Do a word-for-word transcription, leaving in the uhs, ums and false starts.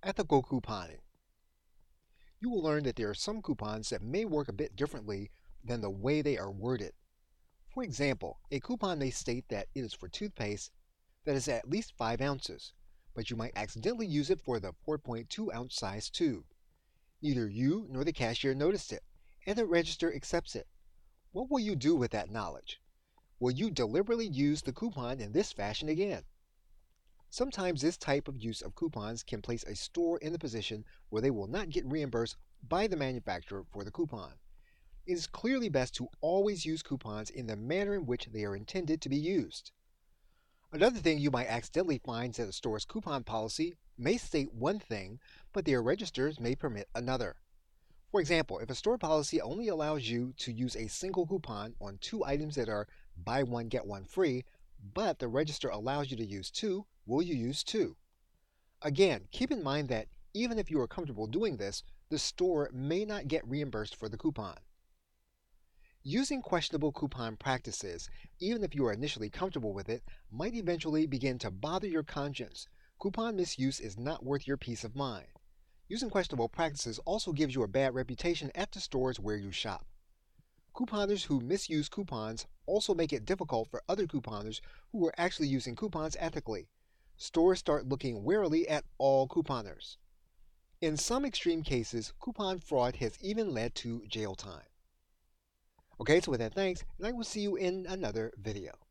Ethical couponing. You will learn that there are some coupons that may work a bit differently than the way they are worded. For example, a coupon may state that it is for toothpaste that is at least five ounces, but you might accidentally use it for the four point two ounce size tube. Neither you nor the cashier noticed it, and the register accepts it. What will you do with that knowledge? Will you deliberately use the coupon in this fashion again? Sometimes this type of use of coupons can place a store in the position where they will not get reimbursed by the manufacturer for the coupon. It is clearly best to always use coupons in the manner in which they are intended to be used. Another thing you might accidentally find is that a store's coupon policy may state one thing, but their registers may permit another. For example, if a store policy only allows you to use a single coupon on two items that are buy one get one free, but the register allows you to use two, will you use two? Again, keep in mind that even if you are comfortable doing this, the store may not get reimbursed for the coupon. Using questionable coupon practices, even if you are initially comfortable with it, might eventually begin to bother your conscience. Coupon misuse is not worth your peace of mind. Using questionable practices also gives you a bad reputation at the stores where you shop. Couponers who misuse coupons also make it difficult for other couponers who are actually using coupons ethically. Stores start looking warily at all couponers. In some extreme cases, coupon fraud has even led to jail time. Okay, so with that, thanks, and I will see you in another video.